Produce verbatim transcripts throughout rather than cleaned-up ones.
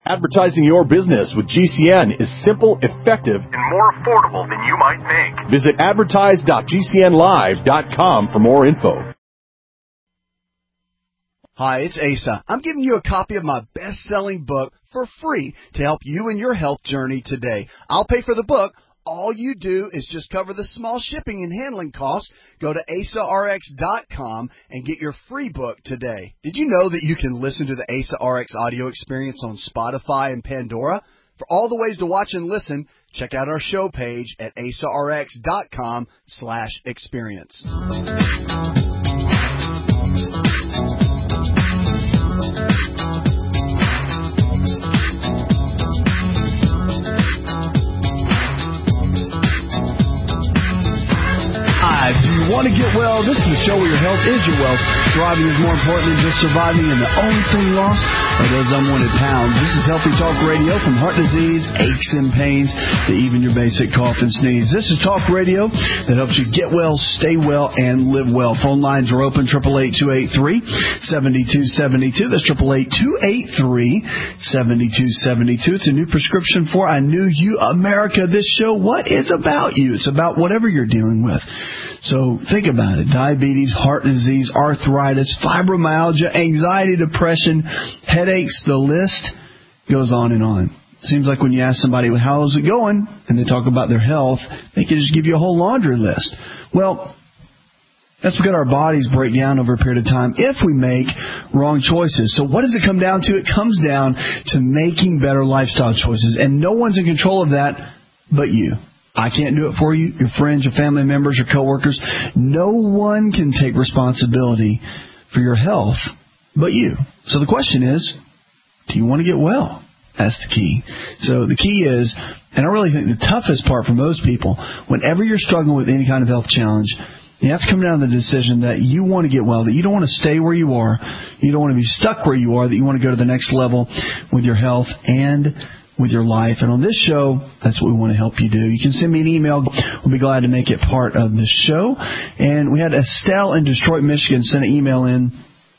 Advertising your business with G C N is simple, effective, and more affordable than you might think. Visit advertise dot g c n live dot com for more info. Hi, it's Asa. I'm giving you a copy of my best-selling book for free to help you in your health journey today. I'll pay for the book. All you do is just cover the small shipping and handling costs. Go to asa r x dot com and get your free book today. Did you know that you can listen to the Asa R X audio experience on Spotify and Pandora? For all the ways to watch and listen, check out our show page at asa r x dot com slash experience. Do you want to get well? This is the show where your health is your wealth. Thriving is more important than just surviving, and the only thing lost are those unwanted pounds. This is Healthy Talk Radio, from heart disease, aches and pains, to even your basic cough and sneeze. This is Talk Radio that helps you get well, stay well, and live well. Phone lines are open, eight eight eight, two eight three, seven two seven two. That's eight eight eight, two eight three, seven two seven two. It's a new prescription for I Knew You America. This show, what is about you? It's about whatever you're dealing with. So think about it. Diabetes, heart disease, arthritis, fibromyalgia, anxiety, depression, headaches, the list goes on and on. Seems like when you ask somebody, well, how's it going? And they talk about their health, they can just give you a whole laundry list. Well, that's because our bodies break down over a period of time if we make wrong choices. So what does it come down to? It comes down to making better lifestyle choices. And no one's in control of that but you. I can't do it for you, your friends, your family members, your coworkers. No one can take responsibility for your health but you. So the question is, do you want to get well? That's the key. So the key is, and I really think the toughest part for most people, whenever you're struggling with any kind of health challenge, you have to come down to the decision that you want to get well, that you don't want to stay where you are, you don't want to be stuck where you are, that you want to go to the next level with your health and with your life. And on this show, that's what we want to help you do. You can send me an email. We'll be glad to make it part of the show. And we had Estelle in Detroit, Michigan send an email in.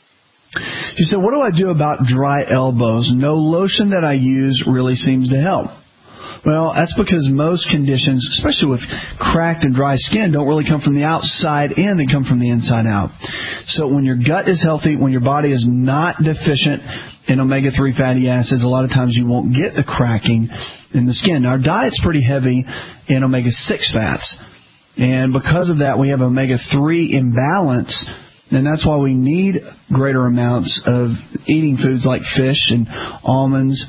She said, what do I do about dry elbows? No lotion that I use really seems to help. Well, that's because most conditions, especially with cracked and dry skin, don't really come from the outside in, they come from the inside out. So when your gut is healthy, when your body is not deficient in omega three fatty acids, a lot of times you won't get the cracking in the skin. Now, our diet's pretty heavy in omega six fats. And because of that, we have omega three imbalance. And that's why we need greater amounts of eating foods like fish and almonds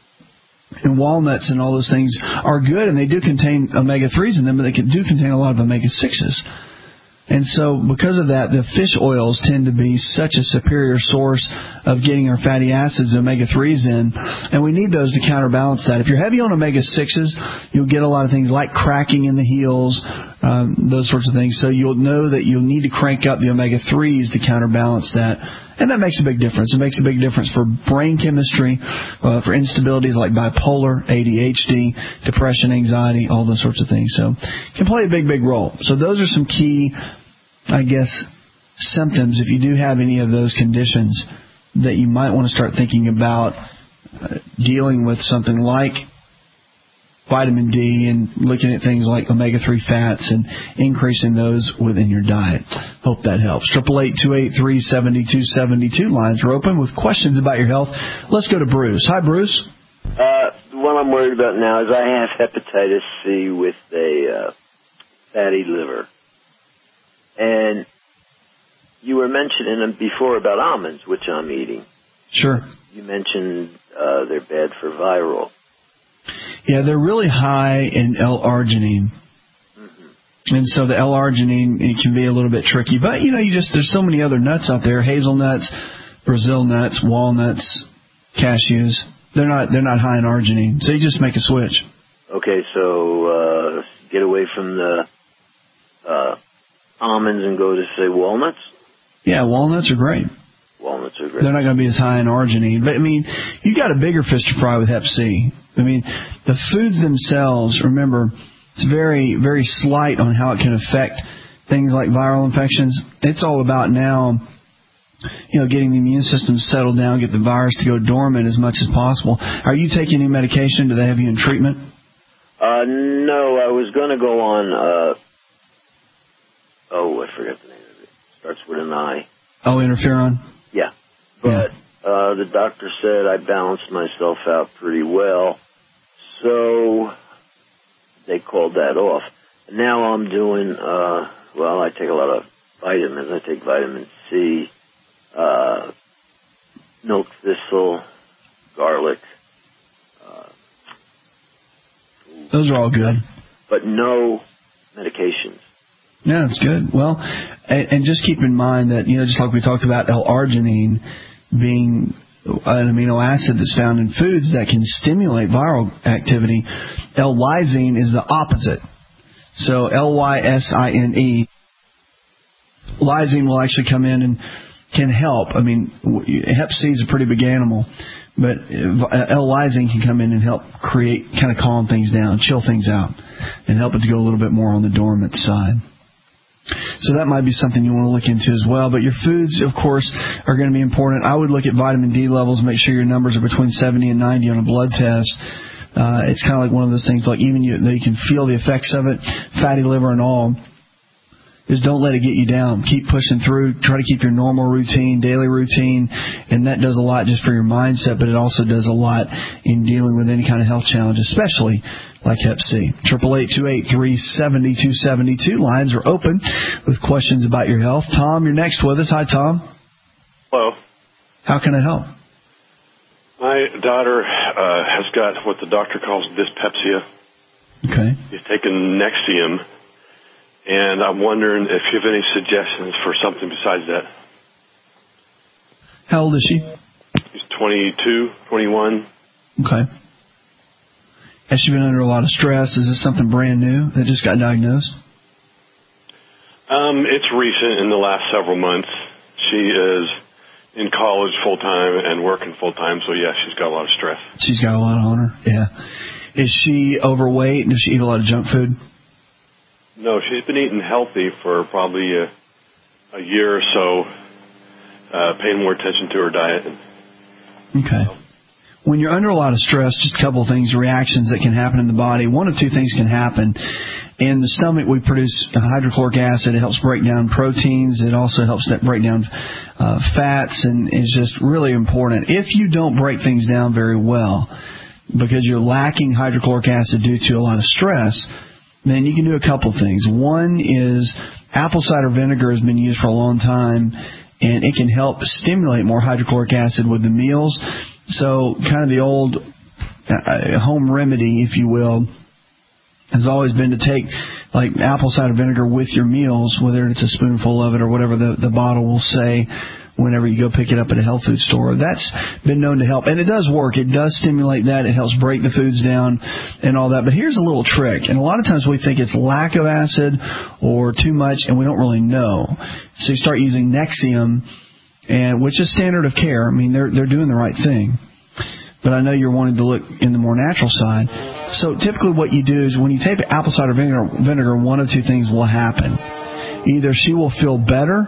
and walnuts, and all those things are good, and they do contain omega threes in them, but they do contain a lot of omega sixes. And so because of that, the fish oils tend to be such a superior source of getting our fatty acids, omega threes in, and we need those to counterbalance that. If you're heavy on omega sixes, you'll get a lot of things like cracking in the heels, um, those sorts of things. So you'll know that you'll need to crank up the omega threes to counterbalance that. And that makes a big difference. It makes a big difference for brain chemistry, uh, for instabilities like bipolar, A D H D, depression, anxiety, all those sorts of things. So it can play a big, big role. So those are some key, I guess, symptoms, if you do have any of those conditions, that you might want to start thinking about uh, dealing with something like vitamin D and looking at things like omega three fats and increasing those within your diet. Hope that helps. eight eight eight, two eight three, seven two seven two. Lines are open with questions about your health. Let's go to Bruce. Hi, Bruce. Uh, what I'm worried about now is I have hepatitis C with a uh, fatty liver. And you were mentioning before about almonds, which I'm eating. Sure. You mentioned uh, they're bad for viral. Yeah, they're really high in L-arginine. Mm-hmm. And so the L-arginine, it can be a little bit tricky. But, you know, you just there's so many other nuts out there, hazelnuts, Brazil nuts, walnuts, cashews. They're not they're not high in arginine. So you just make a switch. Okay, so uh, get away from the uh, almonds and go to, say, walnuts? Yeah, walnuts are great. Walnuts are great. They're not going to be as high in arginine. But, I mean, you got a bigger fish to fry with hep C. I mean, the foods themselves, remember, it's very, very slight on how it can affect things like viral infections. It's all about now you know, getting the immune system settled down, get the virus to go dormant as much as possible. Are you taking any medication? Do they have you in treatment? Uh, no, I was going to go on, uh, oh, I forgot the name of it. Starts with an I. Oh, interferon? Yeah. But yeah. Uh, the doctor said I balanced myself out pretty well, so they called that off. Now I'm doing, uh, well, I take a lot of vitamins. I take vitamin C, uh, milk thistle, garlic. Uh, Those are all good. But no medications. Yeah, that's good. Well, and, and just keep in mind that, you know, just like we talked about L-arginine being an amino acid that's found in foods that can stimulate viral activity, L-lysine is the opposite. So L Y S I N E, lysine will actually come in and can help. I mean, hep C is a pretty big animal, but L-lysine can come in and help create, kind of calm things down, chill things out, and help it to go a little bit more on the dormant side. So that might be something you want to look into as well. But your foods, of course, are going to be important. I would look at vitamin D levels, make sure your numbers are between seventy and ninety on a blood test. Uh, it's kind of like one of those things, like even you, you can feel the effects of it, fatty liver and all. Is don't let it get you down. Keep pushing through. Try to keep your normal routine, daily routine, and that does a lot just for your mindset, but it also does a lot in dealing with any kind of health challenge, especially like hep C. eight eight eight, two eight three, seven two seven two. Lines are open with questions about your health. Tom, you're next with us. Hi, Tom. Hello. How can I help? My daughter uh, has got what the doctor calls dyspepsia. Okay. She's taken Nexium. And I'm wondering if you have any suggestions for something besides that. How old is she? She's twenty-two, twenty-one. Okay. Has she been under a lot of stress? Is this something brand new that just got diagnosed? Um, it's recent, in the last several months. She is in college full-time and working full-time, so yeah, she's got a lot of stress. She's got a lot on her, yeah. Is she overweight? Does she eat a lot of junk food? No, she's been eating healthy for probably a, a year or so, uh, paying more attention to her diet. Okay. When you're under a lot of stress, just a couple of things, reactions that can happen in the body. One of two things can happen. In the stomach, we produce hydrochloric acid. It helps break down proteins. It also helps break down uh, fats, and is just really important. If you don't break things down very well, because you're lacking hydrochloric acid due to a lot of stress, then you can do a couple things. One is apple cider vinegar has been used for a long time, and it can help stimulate more hydrochloric acid with the meals. So kind of the old uh, home remedy, if you will, has always been to take like apple cider vinegar with your meals, whether it's a spoonful of it or whatever the, the bottle will say whenever you go pick it up at a health food store. That's been known to help. And it does work. It does stimulate that. It helps break the foods down and all that. But here's a little trick. And a lot of times we think it's lack of acid or too much, and we don't really know. So you start using Nexium, and which is standard of care. I mean, they're they're doing the right thing. But I know you're wanting to look in the more natural side. So typically what you do is when you take apple cider vinegar, vinegar, one of two things will happen. Either she will feel better,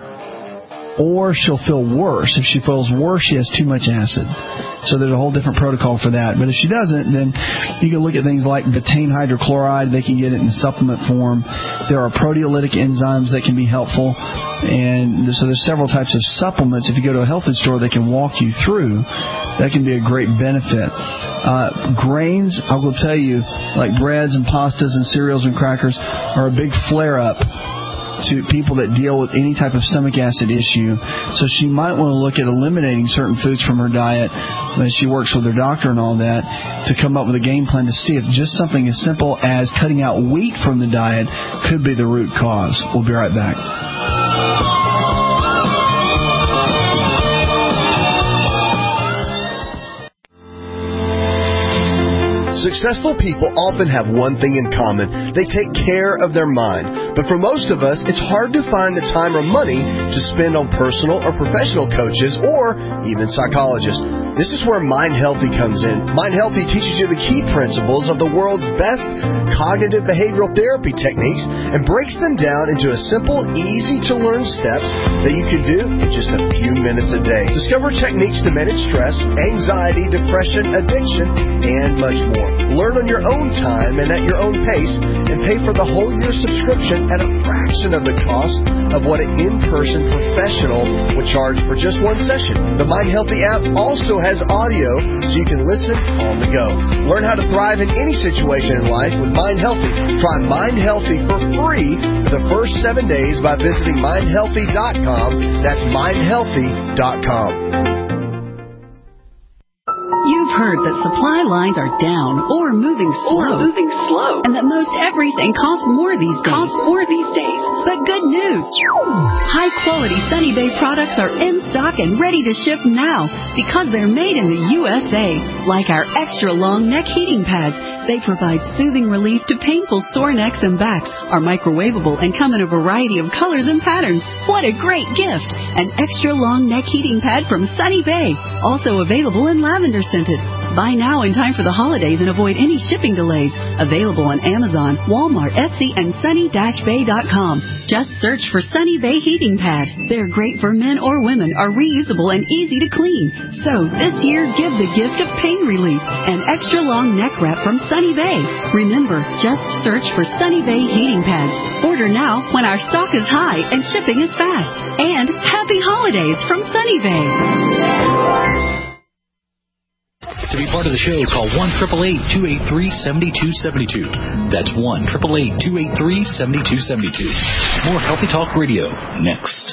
or she'll feel worse. If she feels worse, she has too much acid. So there's a whole different protocol for that. But if she doesn't, then you can look at things like betaine hydrochloride. They can get it in supplement form. There are proteolytic enzymes that can be helpful. And so there's several types of supplements. If you go to a health food store, they can walk you through. That can be a great benefit. Uh, grains, I will tell you, like breads and pastas and cereals and crackers, are a big flare-up to people that deal with any type of stomach acid issue. So she might want to look at eliminating certain foods from her diet when she works with her doctor and all that, to come up with a game plan to see if just something as simple as cutting out wheat from the diet could be the root cause. We'll be right back. Successful people often have one thing in common. They take care of their mind. But for most of us, it's hard to find the time or money to spend on personal or professional coaches or even psychologists. This is where Mind Healthy comes in. Mind Healthy teaches you the key principles of the world's best cognitive behavioral therapy techniques and breaks them down into a simple, easy-to-learn steps that you can do in just a few minutes a day. Discover techniques to manage stress, anxiety, depression, addiction, and much more. Learn on your own time and at your own pace, and pay for the whole year subscription at a fraction of the cost of what an in-person professional would charge for just one session. The Mind Healthy app also has audio so you can listen on the go. Learn how to thrive in any situation in life with Mind Healthy. Try Mind Healthy for free for the first seven days by visiting mind healthy dot com. That's mind healthy dot com. You've heard that supply lines are down or moving slow, or moving slow, and that most everything costs more these days. Costs more these days. But good news! High-quality Sunny Bay products are in stock and ready to ship now because they're made in the U S A. Like our extra-long neck heating pads, they provide soothing relief to painful sore necks and backs, are microwavable, and come in a variety of colors and patterns. What a great gift! An extra-long neck heating pad from Sunny Bay, also available in lavender scented. Buy now in time for the holidays and avoid any shipping delays. Available on Amazon, Walmart, Etsy, and sunny dash bay dot com. Just search for Sunny Bay Heating Pad. They're great for men or women, are reusable and easy to clean. So this year, give the gift of pain relief. An extra long neck wrap from Sunny Bay. Remember, just search for Sunny Bay Heating Pads. Order now when our stock is high and shipping is fast. And happy holidays from Sunny Bay. To be part of the show, call one eight eight eight, two eight three, seven two seven two. That's one eight eight eight, two eight three, seven two seven two. More Healthy Talk Radio next.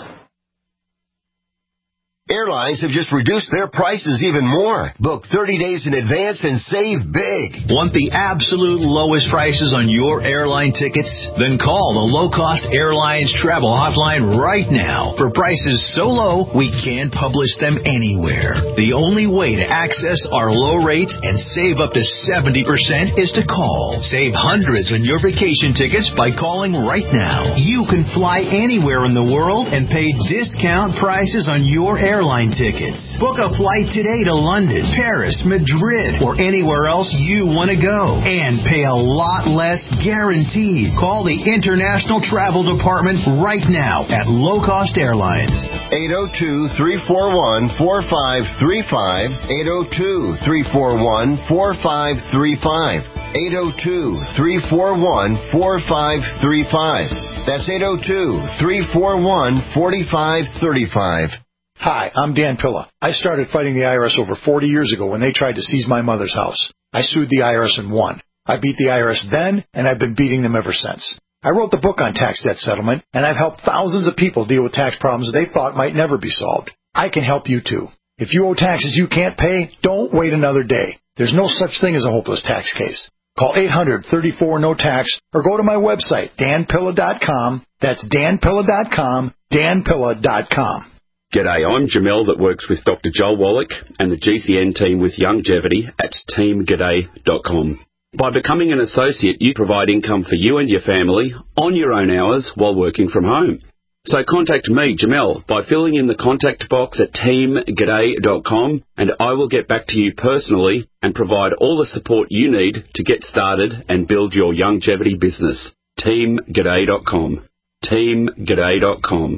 Airlines have just reduced their prices even more. Book thirty days in advance and save big. Want the absolute lowest prices on your airline tickets? Then call the Low Cost Airlines Travel Hotline right now. For prices so low, we can't publish them anywhere. The only way to access our low rates and save up to seventy percent is to call. Save hundreds on your vacation tickets by calling right now. You can fly anywhere in the world and pay discount prices on your airline Airline tickets. Book a flight today to London, Paris, Madrid, or anywhere else you want to go. And pay a lot less guaranteed. Call the International Travel Department right now at Low Cost Airlines. eight oh two, three four one, four five three five. eight oh two, three four one, four five three five. eight oh two, three four one, four five three five. That's eight oh two, three four one, four five three five. Hi, I'm Dan Pilla. I started fighting the I R S over forty years ago when they tried to seize my mother's house. I sued the I R S and won. I beat the I R S then, and I've been beating them ever since. I wrote the book on tax debt settlement, and I've helped thousands of people deal with tax problems they thought might never be solved. I can help you too. If you owe taxes you can't pay, don't wait another day. There's no such thing as a hopeless tax case. Call eight hundred, thirty-four, no tax or go to my website, dan pilla dot com. That's dan pilla dot com, dan pilla dot com. G'day, I'm Jamel that works with Doctor Joel Wallach and the G C N team with Longevity at team g'day dot com. By becoming an associate, you provide income for you and your family on your own hours while working from home. So contact me, Jamel, by filling in the contact box at team g'day dot com, and I will get back to you personally and provide all the support you need to get started and build your longevity business. team g'day dot com. team g'day dot com.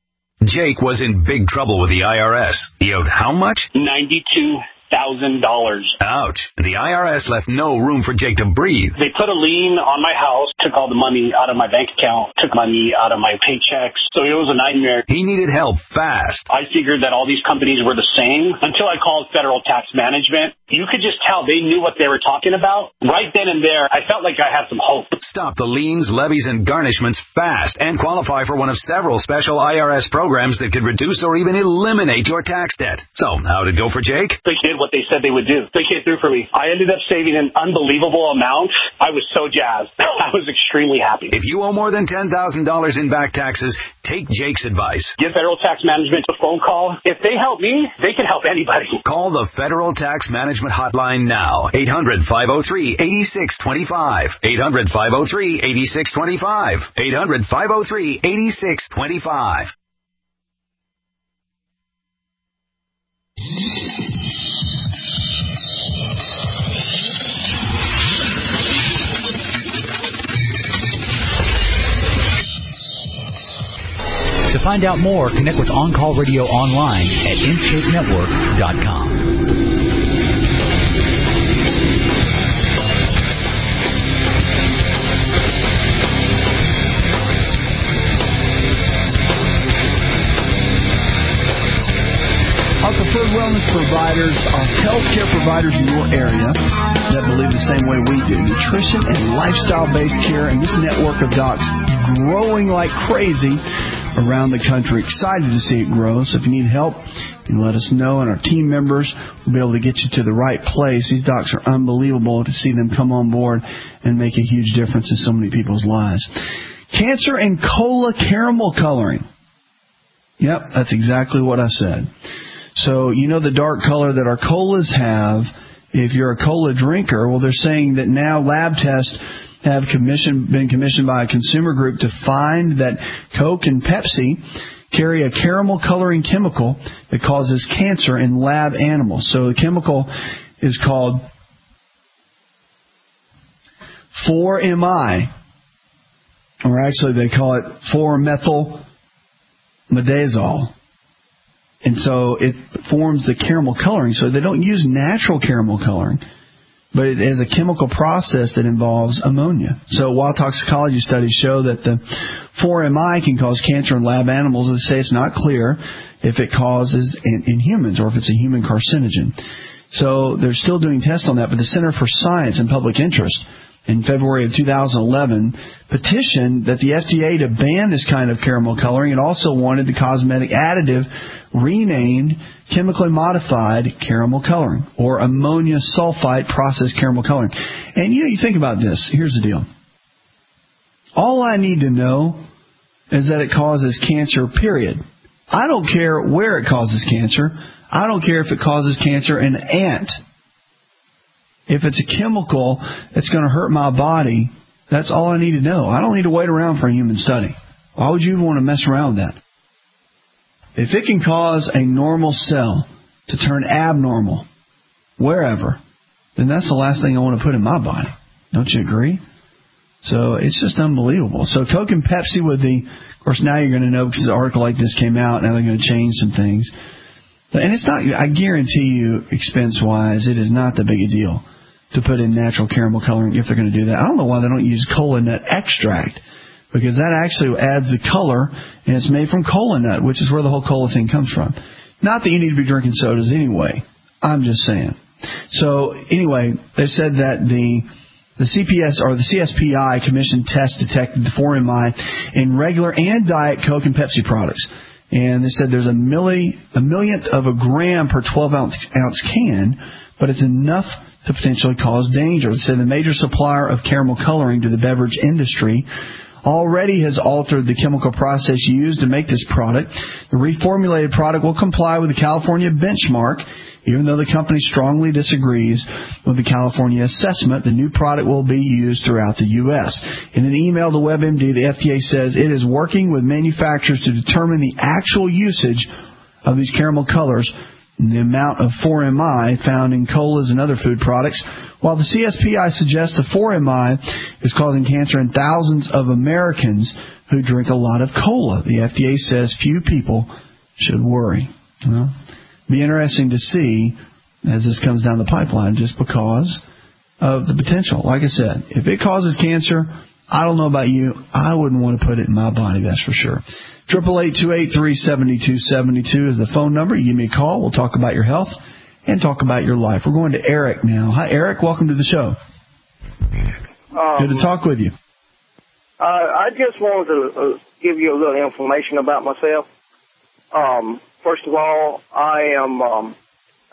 Jake was in big trouble with the I R S. He owed how much? ninety-two thousand dollars. Ouch. The I R S left no room for Jake to breathe. They put a lien on my house, took all the money out of my bank account, took money out of my paychecks. So it was a nightmare. He needed help fast. I figured that all these companies were the same until I called Federal Tax Management. You could just tell they knew what they were talking about. Right then and there, I felt like I had some hope. Stop the liens, levies, and garnishments fast and qualify for one of several special I R S programs that could reduce or even eliminate your tax debt. So, how'd it go for Jake? Like, it did what they said they would do. They came through for me. I ended up saving an unbelievable amount. I was so jazzed. I was extremely happy. If you owe more than ten thousand dollars in back taxes, take Jake's advice. Give Federal Tax Management a phone call. If they help me, they can help anybody. Call the Federal Tax Management Hotline now. eight hundred, five oh three, eight six two five. eight hundred, five oh three, eight six two five. eight hundred, five oh three, eight six two five. To find out more, connect with On Call Radio online at in shape network dot com. Our preferred wellness providers are healthcare providers in your area that believe the same way we do. Nutrition and lifestyle-based care, and this network of docs growing like crazy around the country. Excited to see it grow. So if you need help, you let us know, and our team members will be able to get you to the right place. These docs are unbelievable to see them come on board and make a huge difference in so many people's lives. Cancer and cola caramel coloring. Yep, that's exactly what I said. So, you know the dark color that our colas have, if you're a cola drinker, well, they're saying that now lab tests have commissioned, been commissioned by a consumer group to find that Coke and Pepsi carry a caramel coloring chemical that causes cancer in lab animals. So the chemical is called four M I, or actually they call it four methyl midazole. And so it forms the caramel coloring. So they don't use natural caramel coloring, but it is a chemical process that involves ammonia. So while toxicology studies show that the four M I can cause cancer in lab animals, they say it's not clear if it causes in, in humans or if it's a human carcinogen. So they're still doing tests on that, but the Center for Science and Public Interest in February of two thousand eleven petitioned that the F D A to ban this kind of caramel coloring, and also wanted the cosmetic additive renamed chemically modified caramel coloring, or ammonia sulfite processed caramel coloring. And you know, you think about this. Here's the deal. All I need to know is that it causes cancer, period. I don't care where it causes cancer. I don't care if it causes cancer in an ant. If it's a chemical that's going to hurt my body, that's all I need to know. I don't need to wait around for a human study. Why would you even want to mess around with that? If it can cause a normal cell to turn abnormal, wherever, then that's the last thing I want to put in my body. Don't you agree? So it's just unbelievable. So Coke and Pepsi with the, of course, now you're going to know because an article like this came out. Now they're going to change some things. And it's not, I guarantee you, expense-wise, it is not that big a deal to put in natural caramel coloring if they're going to do that. I don't know why they don't use cola nut extract, because that actually adds the color, and it's made from cola nut, which is where the whole cola thing comes from. Not that you need to be drinking sodas anyway. I'm just saying. So anyway, they said that the the C P S or the C S P I commissioned tests detected the four M I in regular and diet Coke and Pepsi products. And they said there's a milli, a millionth of a gram per twelve ounce can, but it's enough to potentially cause danger. They said the major supplier of caramel coloring to the beverage industry already has altered the chemical process used to make this product. The reformulated product will comply with the California benchmark, even though the company strongly disagrees with the California assessment. The new product will be used throughout the U S In an email to WebMD, the F D A says it is working with manufacturers to determine the actual usage of these caramel colors and the amount of four M I found in colas and other food products. While the C S P I suggests the four M I is causing cancer in thousands of Americans who drink a lot of cola, the F D A says few people should worry. Well, be interesting to see as this comes down the pipeline, just because of the potential. Like I said, if it causes cancer, I don't know about you, I wouldn't want to put it in my body, that's for sure. Triple eight two eight three seventy two seventy two is the phone number. You give me a call. We'll talk about your health and talk about your life. We're going to Eric now. Hi, Eric. Welcome to the show. Um, Good to talk with you. Uh, I just wanted to uh, give you a little information about myself. Um, first of all, I am um,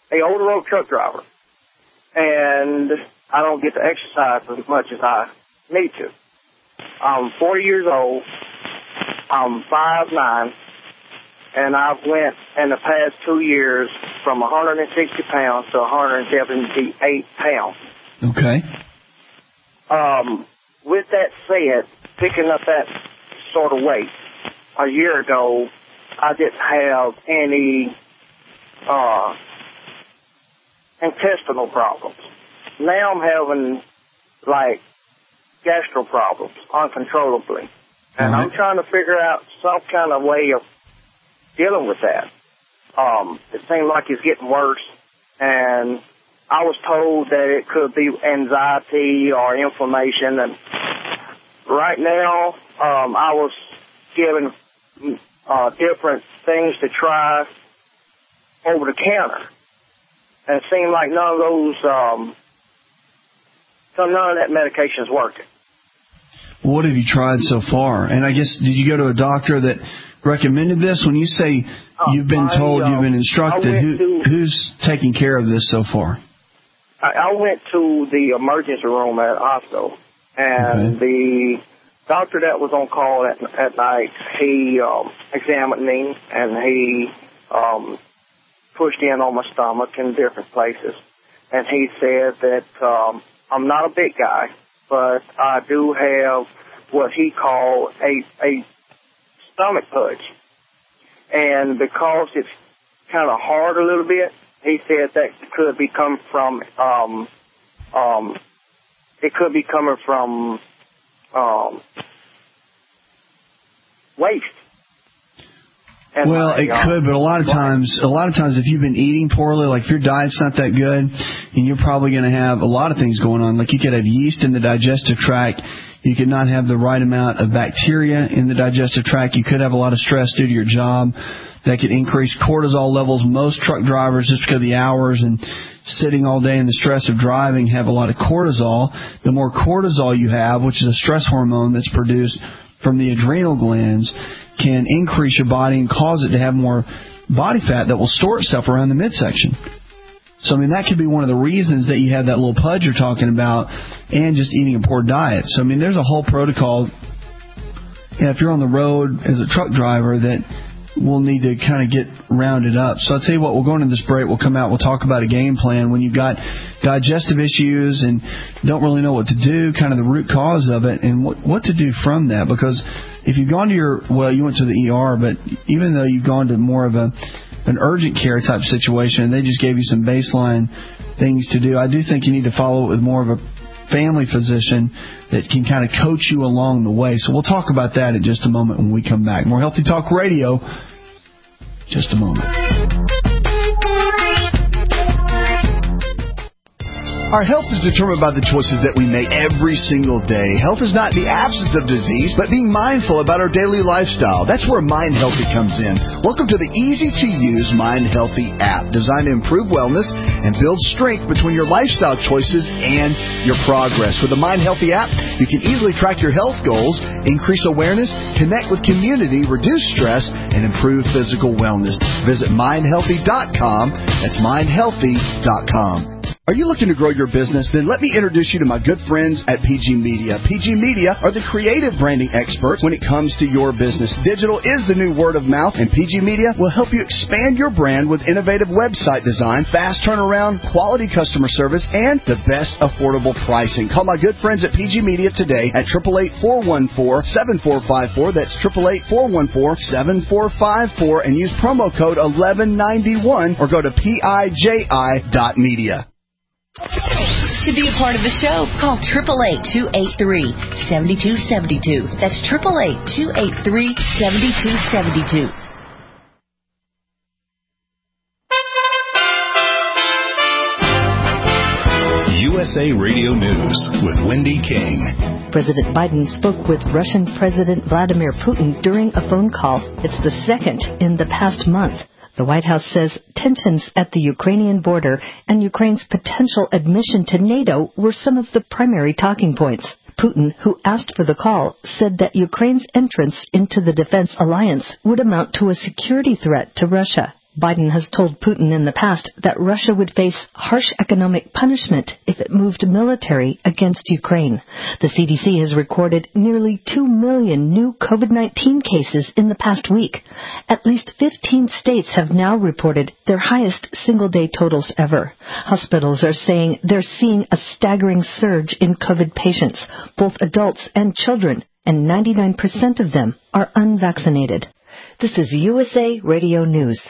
a over-the-road truck driver, and I don't get to exercise as much as I need to. I'm forty years old. I'm five nine, and I've went in the past two years from one hundred sixty pounds to one hundred seventy-eight pounds. Okay. Um, with that said, picking up that sort of weight, a year ago, I didn't have any uh, intestinal problems. Now I'm having, like, gastro problems uncontrollably. And right. I'm trying to figure out some kind of way of dealing with that. Um, it seems like it's getting worse, and I was told that it could be anxiety or inflammation. And right now, um, I was given uh, different things to try over the counter, and it seemed like none of those, um, none of that medication is working. What have you tried so far? And I guess, did you go to a doctor that recommended this? When you say you've been I, told, uh, you've been instructed, who, to, who's taking care of this so far? I, I went to the emergency room at the hospital, and okay. the doctor that was on call at, at night, he um, examined me, and he um, pushed in on my stomach in different places. And he said that um, I'm not a big guy, but I do have what he called a, a stomach pudge. And because it's kind of hard a little bit, he said that could be coming from, um, um, it could be coming from um, waste. And well, my, it uh, could, but a lot of times, a lot of times, if you've been eating poorly, like if your diet's not that good, and you're probably going to have a lot of things going on. Like you could have yeast in the digestive tract. You could not have the right amount of bacteria in the digestive tract. You could have a lot of stress due to your job. That could increase cortisol levels. Most truck drivers, just because of the hours and sitting all day and the stress of driving, have a lot of cortisol. The more cortisol you have, which is a stress hormone that's produced from the adrenal glands, can increase your body and cause it to have more body fat that will store itself around the midsection. So, I mean, that could be one of the reasons that you have that little pudge you're talking about, and just eating a poor diet. So, I mean, there's a whole protocol. You know, if you're on the road as a truck driver, that we'll need to kind of get rounded up. So I'll tell you what, we'll go into this break. We'll come out. We'll talk about a game plan when you've got digestive issues and don't really know what to do, kind of the root cause of it, and what, what to do from that. Because if you've gone to your, well, you went to the E R, but even though you've gone to more of a an urgent care type situation and they just gave you some baseline things to do, I do think you need to follow it with more of a family physician that can kind of coach you along the way. So we'll talk about that in just a moment when we come back. More Healthy Talk Radio, just a moment. Our health is determined by the choices that we make every single day. Health is not the absence of disease, but being mindful about our daily lifestyle. That's where Mind Healthy comes in. Welcome to the easy-to-use Mind Healthy app, designed to improve wellness and build strength between your lifestyle choices and your progress. With the Mind Healthy app, you can easily track your health goals, increase awareness, connect with community, reduce stress, and improve physical wellness. Visit mind healthy dot com. That's mind healthy dot com. Are you looking to grow your business? Then let me introduce you to my good friends at P G Media. P G Media are the creative branding experts when it comes to your business. Digital is the new word of mouth, and P G Media will help you expand your brand with innovative website design, fast turnaround, quality customer service, and the best affordable pricing. Call my good friends at P G Media today at eight eight eight, four one four, seven four five four. That's eight eight eight, four one four, seven four five four, and use promo code eleven ninety-one or go to piji dot media. To be a part of the show, call eight eight eight, two eight three, seven two seven two. That's eight eight eight, two eight three, seven two seven two. U S A Radio News with Wendy King. President Biden spoke with Russian President Vladimir Putin during a phone call. It's the second in the past month. The White House says tensions at the Ukrainian border and Ukraine's potential admission to NATO were some of the primary talking points. Putin, who asked for the call, said that Ukraine's entrance into the defense alliance would amount to a security threat to Russia. Biden has told Putin in the past that Russia would face harsh economic punishment if it moved military against Ukraine. The C D C has recorded nearly two million new COVID nineteen cases in the past week. At least fifteen states have now reported their highest single-day totals ever. Hospitals are saying they're seeing a staggering surge in COVID patients, both adults and children, and ninety-nine percent of them are unvaccinated. This is U S A Radio News.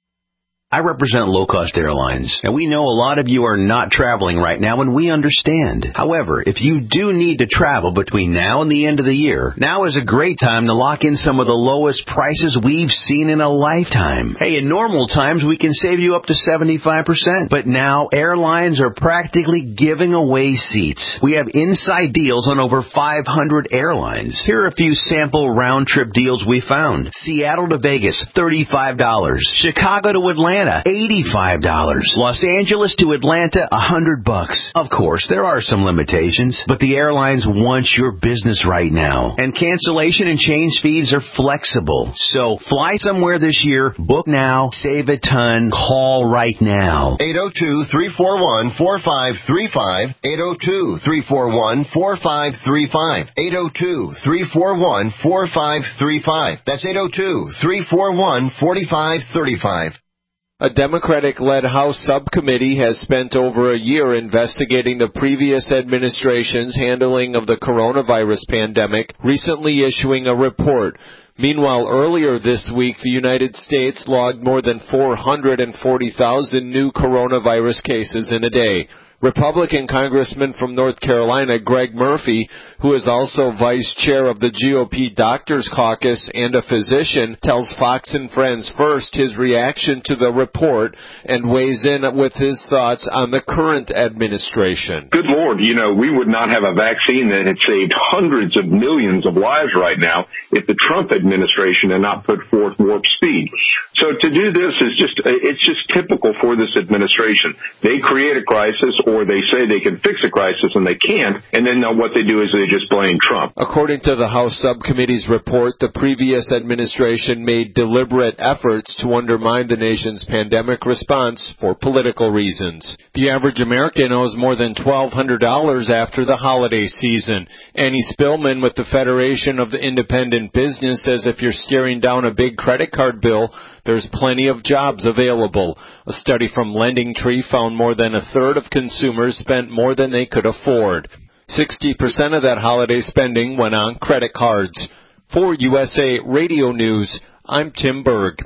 I represent low-cost airlines, and we know a lot of you are not traveling right now, and we understand. However, if you do need to travel between now and the end of the year, now is a great time to lock in some of the lowest prices we've seen in a lifetime. Hey, in normal times, we can save you up to seventy-five percent, but now airlines are practically giving away seats. We have inside deals on over five hundred airlines. Here are a few sample round-trip deals we found. Seattle to Vegas, thirty-five dollars. Chicago to Atlanta, eighty-five dollars. Los Angeles to Atlanta, one hundred bucks. Of course, there are some limitations, but the airlines want your business right now. And cancellation and change fees are flexible. So fly somewhere this year, book now, save a ton, call right now. eight oh two, three four one, four five three five. eight oh two, three four one, four five three five. eight oh two, three four one, four five three five. That's eight oh two, three four one, four five three five. A Democratic-led House subcommittee has spent over a year investigating the previous administration's handling of the coronavirus pandemic, recently issuing a report. Meanwhile, earlier this week, the United States logged more than four hundred forty thousand new coronavirus cases in a day. Republican Congressman from North Carolina, Greg Murphy, who is also vice chair of the G O P Doctors Caucus and a physician, tells Fox and Friends First his reaction to the report and weighs in with his thoughts on the current administration. Good Lord, you know, we would not have a vaccine that had saved hundreds of millions of lives right now if the Trump administration had not put forth warp speed. So to do this is just, it's just typical for this administration. They create a crisis, or they say they can fix a crisis and they can't, and then what they do is they just blame Trump. According to the House Subcommittee's report, the previous administration made deliberate efforts to undermine the nation's pandemic response for political reasons. The average American owes more than twelve hundred dollars after the holiday season. Annie Spillman with the Federation of the Independent Business says if you're staring down a big credit card bill, there's plenty of jobs available. A study from LendingTree found more than a third of consumers spent more than they could afford. sixty percent of that holiday spending went on credit cards. For U S A Radio News, I'm Tim Berg.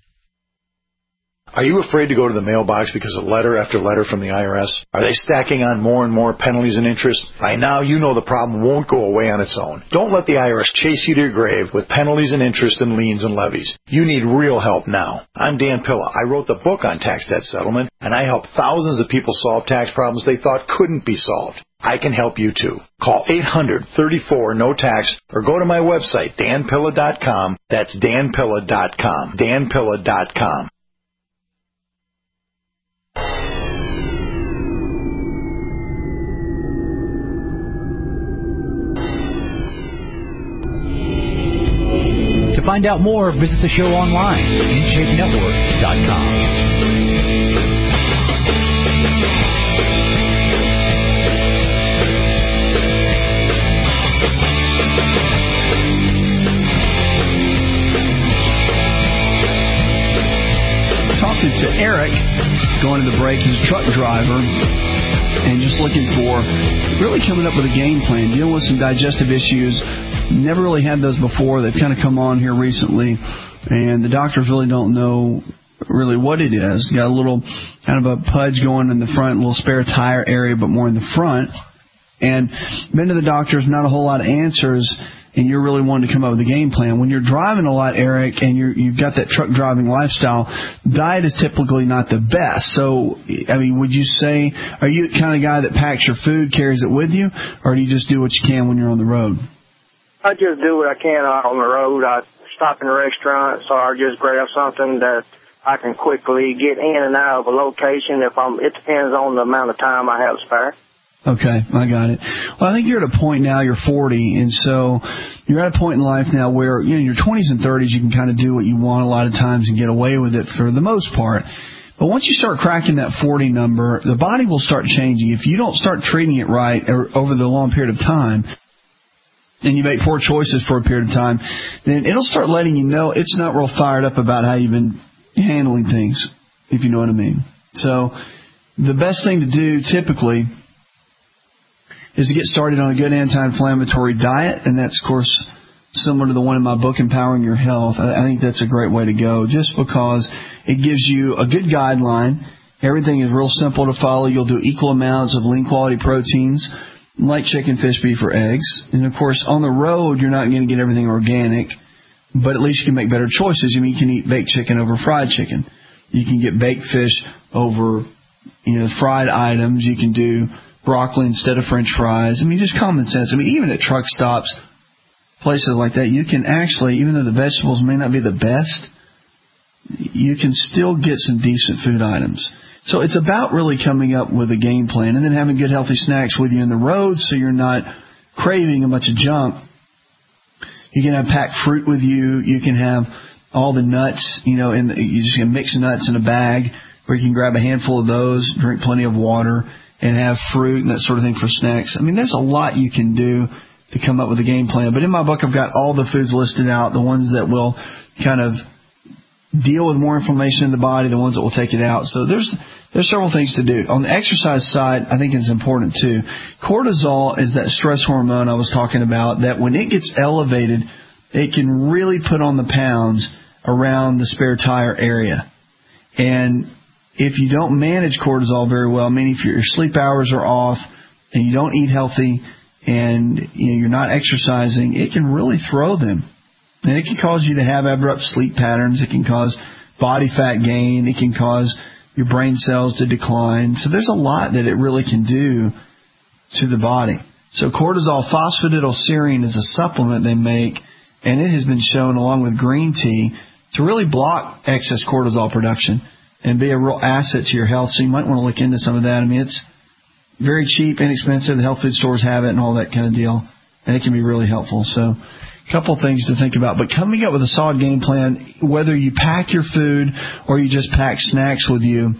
Are you afraid to go to the mailbox because of letter after letter from the I R S? Are they stacking on more and more penalties and interest? By now, you know the problem won't go away on its own. Don't let the I R S chase you to your grave with penalties and interest and liens and levies. You need real help now. I'm Dan Pilla. I wrote the book on tax debt settlement, and I help thousands of people solve tax problems they thought couldn't be solved. I can help you too. Call eight hundred, thirty-four, no tax or go to my website, dan pilla dot com. That's dan pilla dot com. dan pilla dot com. To find out more, visit the show online, in shape network dot com. Talking to Eric, going to the break, he's a truck driver, and just looking for, really coming up with a game plan, dealing with some digestive issues. Never really had those before. They've kind of come on here recently, and the doctors really don't know really what it is. Got a little kind of a pudge going in the front, a little spare tire area, but more in the front. And been to the doctors, not a whole lot of answers, and you're really wanting to come up with a game plan. When you're driving a lot, Eric, and you're, you've got that truck driving lifestyle, diet is typically not the best. So, I mean, would you say, are you the kind of guy that packs your food, carries it with you, or do you just do what you can when you're on the road? I just do what I can on the road. I stop in restaurants, or I just grab something that I can quickly get in and out of a location. If I'm, it depends on the amount of time I have spare. Okay, I got it. Well, I think you're at a point now, you're forty, and so you're at a point in life now where, you know, in your twenties and thirties, you can kind of do what you want a lot of times and get away with it for the most part. But once you start cracking that forty number, the body will start changing. If you don't start treating it right over the long period of time, and you make poor choices for a period of time, then it'll start letting you know it's not real fired up about how you've been handling things, if you know what I mean. So the best thing to do typically is to get started on a good anti-inflammatory diet, and that's, of course, similar to the one in my book, Empowering Your Health. I think that's a great way to go, just because it gives you a good guideline. Everything is real simple to follow. You'll do equal amounts of lean-quality proteins, like chicken, fish, beef, or eggs. And, of course, on the road, you're not going to get everything organic, but at least you can make better choices. I mean, you can eat baked chicken over fried chicken. You can get baked fish over, you know, fried items. You can do broccoli instead of French fries. I mean, just common sense. I mean, even at truck stops, places like that, you can actually, even though the vegetables may not be the best, you can still get some decent food items. So it's about really coming up with a game plan and then having good healthy snacks with you on the road so you're not craving a bunch of junk. You can have packed fruit with you. You can have all the nuts, you know, and you just can mix nuts in a bag, or you can grab a handful of those, drink plenty of water, and have fruit and that sort of thing for snacks. I mean, there's a lot you can do to come up with a game plan. But in my book, I've got all the foods listed out, the ones that will kind of deal with more inflammation in the body, the ones that will take it out. So there's there's several things to do. On the exercise side, I think it's important too. Cortisol is that stress hormone I was talking about, that when it gets elevated, it can really put on the pounds around the spare tire area. And if you don't manage cortisol very well, I mean, if your sleep hours are off and you don't eat healthy and you know, you're not exercising, it can really throw them. And it can cause you to have abrupt sleep patterns. It can cause body fat gain. It can cause your brain cells to decline. So there's a lot that it really can do to the body. So cortisol phosphatidylserine is a supplement they make, and it has been shown, along with green tea, to really block excess cortisol production and be a real asset to your health. So you might want to look into some of that. I mean, it's very cheap, inexpensive. The health food stores have it and all that kind of deal, and it can be really helpful. So a couple of things to think about. But coming up with a solid game plan, whether you pack your food or you just pack snacks with you,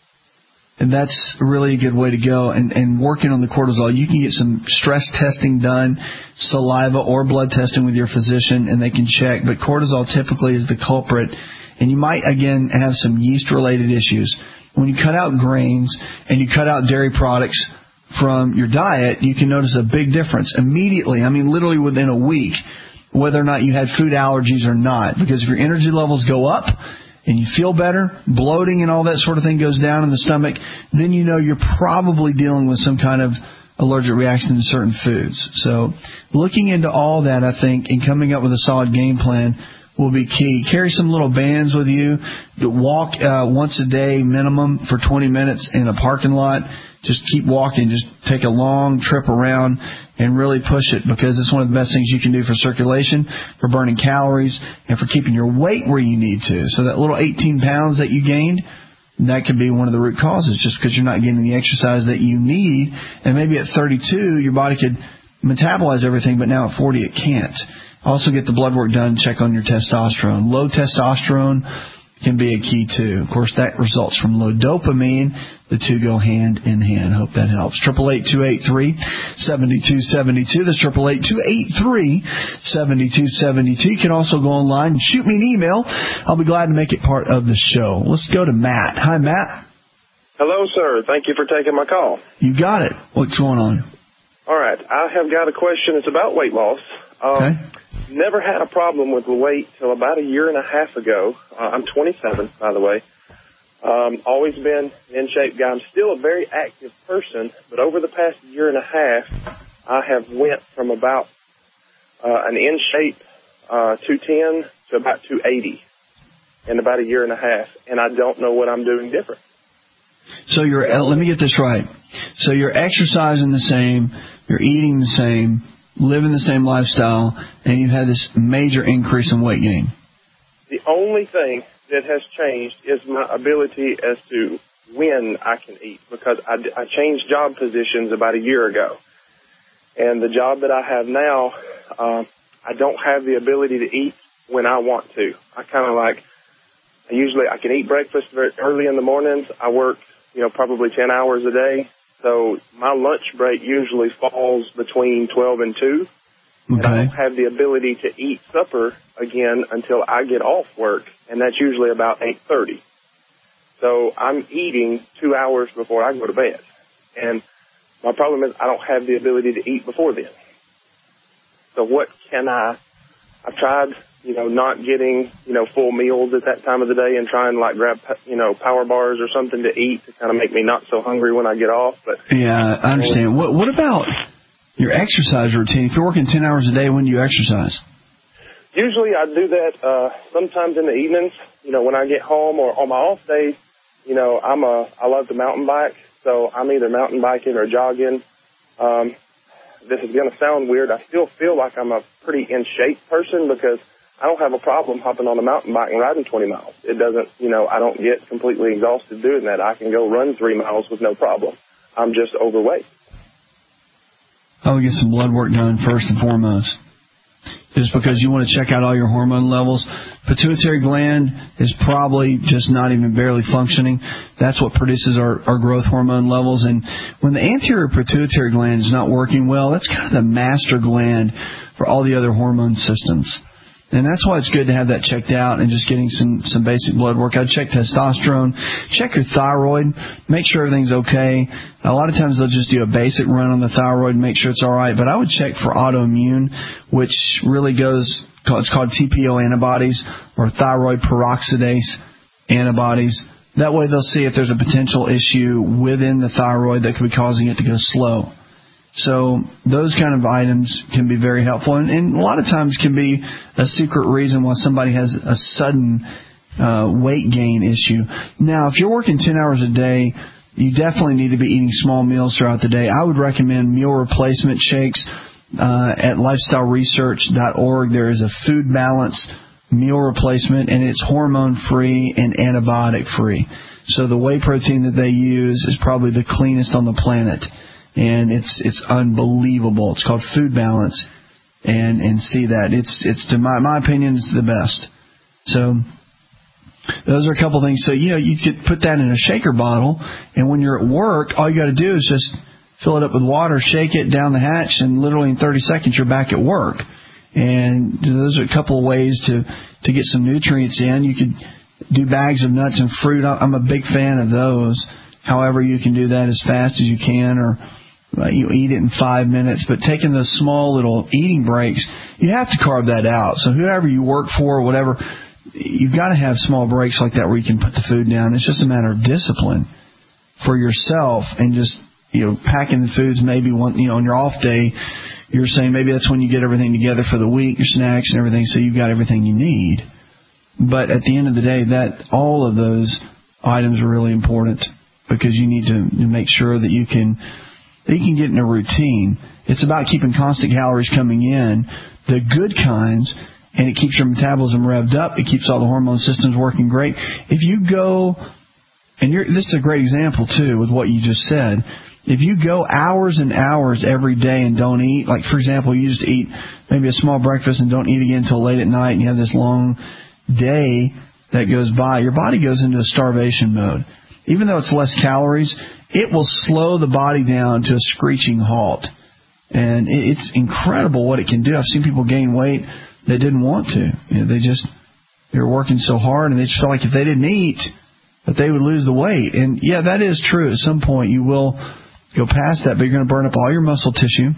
and that's really a good way to go. And, and working on the cortisol, you can get some stress testing done, saliva or blood testing with your physician, and they can check. But cortisol typically is the culprit. And you might, again, have some yeast-related issues. When you cut out grains and you cut out dairy products from your diet, you can notice a big difference immediately. I mean, literally within a week, whether or not you had food allergies or not. Because if your energy levels go up and you feel better, bloating and all that sort of thing goes down in the stomach, then you know you're probably dealing with some kind of allergic reaction to certain foods. So looking into all that, I think, and coming up with a solid game plan will be key. Carry some little bands with you. Walk uh, once a day minimum for twenty minutes in a parking lot. Just keep walking. Just take a long trip around and really push it, because it's one of the best things you can do for circulation, for burning calories, and for keeping your weight where you need to. So that little eighteen pounds that you gained, that could be one of the root causes, just because you're not getting the exercise that you need. And maybe at thirty-two, your body could metabolize everything, but now at forty, it can't. Also get the blood work done, check on your testosterone. Low testosterone can be a key too. Of course, that results from low dopamine. The two go hand in hand. Hope that helps. eight eight eight, two eight three, seven two seven two. That's eight eight eight, two eight three, seven two seven two. You can also go online and shoot me an email. I'll be glad to make it part of the show. Let's go to Matt. Hi, Matt. Hello, sir. Thank you for taking my call. You got it. What's going on? All right. I have got a question. It's about weight loss. Um, okay. Never had a problem with the weight till about a year and a half ago. Uh, I'm twenty-seven, by the way. Um, always been an in-shape guy. I'm still a very active person, but over the past year and a half, I have went from about uh, an in-shape uh, two ten to about two eighty in about a year and a half, and I don't know what I'm doing different. So you're, uh, let me get this right. So you're exercising the same, you're eating the same, living the same lifestyle, and you've had this major increase in weight gain. The only thing that has changed is my ability as to when I can eat, because I, I changed job positions about a year ago. And the job that I have now, uh, I don't have the ability to eat when I want to. I kind of like, I usually, I can eat breakfast very early in the mornings. I work, you know, probably ten hours a day. So my lunch break usually falls between twelve and two. Okay. And I don't have the ability to eat supper again until I get off work, and that's usually about eight thirty. So I'm eating two hours before I go to bed. And my problem is I don't have the ability to eat before then. So what can I, I've tried, you know, not getting, you know, full meals at that time of the day and trying to like grab, you know, power bars or something to eat to kind of make me not so hungry when I get off. But yeah, I understand. What, what about your exercise routine? If you're working ten hours a day, when do you exercise? Usually I do that uh, sometimes in the evenings, you know, when I get home, or on my off days. You know, I'm a, I love to mountain bike, so I'm either mountain biking or jogging. Um, this is going to sound weird. I still feel like I'm a pretty in shape person because I don't have a problem hopping on a mountain bike and riding twenty miles. It doesn't, you know, I don't get completely exhausted doing that. I can go run three miles with no problem. I'm just overweight. I would get some blood work done first and foremost. Just because you want to check out all your hormone levels. Pituitary gland is probably just not even barely functioning. That's what produces our, our growth hormone levels. And when the anterior pituitary gland is not working well, that's kind of the master gland for all the other hormone systems. And that's why it's good to have that checked out and just getting some, some basic blood work. I'd check testosterone, check your thyroid, make sure everything's okay. A lot of times they'll just do a basic run on the thyroid and make sure it's all right. But I would check for autoimmune, which really goes, it's called T P O antibodies or thyroid peroxidase antibodies. That way they'll see if there's a potential issue within the thyroid that could be causing it to go slow. So those kind of items can be very helpful, and, and a lot of times can be a secret reason why somebody has a sudden uh, weight gain issue. Now, if you're working ten hours a day, you definitely need to be eating small meals throughout the day. I would recommend meal replacement shakes uh, at lifestyle research dot org. There is a food balance meal replacement, and it's hormone-free and antibiotic-free. So the whey protein that they use is probably the cleanest on the planet. And it's it's unbelievable. It's called Food Balance, and and see that it's it's to my my opinion it's the best. So those are a couple things. So you know you could put that in a shaker bottle, and when you're at work, all you got to do is just fill it up with water, shake it down the hatch, and literally in thirty seconds you're back at work. And those are a couple of ways to to get some nutrients in. You could do bags of nuts and fruit. I'm a big fan of those. However, you can do that as fast as you can, or Uh, you eat it in five minutes, but taking those small little eating breaks, you have to carve that out. So whoever you work for or whatever, you've got to have small breaks like that where you can put the food down. It's just a matter of discipline for yourself, and just, you know, packing the foods maybe one, you know, on your off day, you're saying maybe that's when you get everything together for the week, your snacks and everything, so you've got everything you need. But at the end of the day, that all of those items are really important, because you need to make sure that you can you can get in a routine. It's about keeping constant calories coming in, the good kinds, and it keeps your metabolism revved up. It keeps all the hormone systems working great. If you go, and you're, this is a great example, too, with what you just said. If you go hours and hours every day and don't eat, like, for example, you just eat maybe a small breakfast and don't eat again until late at night, and you have this long day that goes by, your body goes into a starvation mode. Even though it's less calories, it will slow the body down to a screeching halt. And it's incredible what it can do. I've seen people gain weight that didn't want to. You know, they just, they were working so hard, and they just felt like if they didn't eat, that they would lose the weight. And, yeah, that is true. At some point, you will go past that, but you're going to burn up all your muscle tissue.